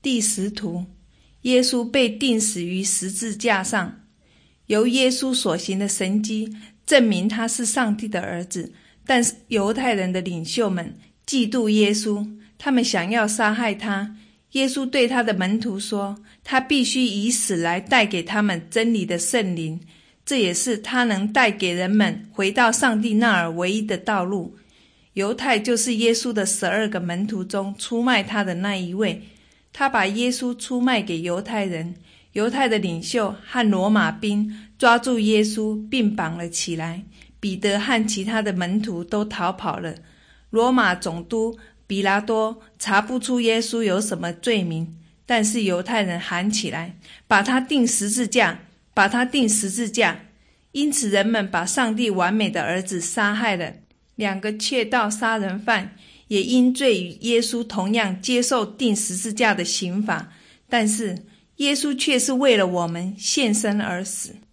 第10图，耶稣被钉死于十字架上。由耶稣所行的神迹证明他是上帝的儿子，但是犹太人的领袖们嫉妒耶稣，他们想要杀害他。耶稣对他的门徒说，他必须以死来带给他们真理的圣灵，这也是他能带给人们回到上帝那儿唯一的道路。犹太就是耶稣的12个门徒中出卖他的那一位，他把耶稣出卖给犹太人。犹太的领袖和罗马兵抓住耶稣并绑了起来，彼得和其他的门徒都逃跑了。罗马总督比拉多查不出耶稣有什么罪名，但是犹太人喊起来，把他钉十字架，把他钉十字架。因此人们把上帝完美的儿子杀害了。2个窃盗杀人犯也因罪与耶稣同样接受钉十字架的刑罚，但是耶稣却是为了我们献身而死。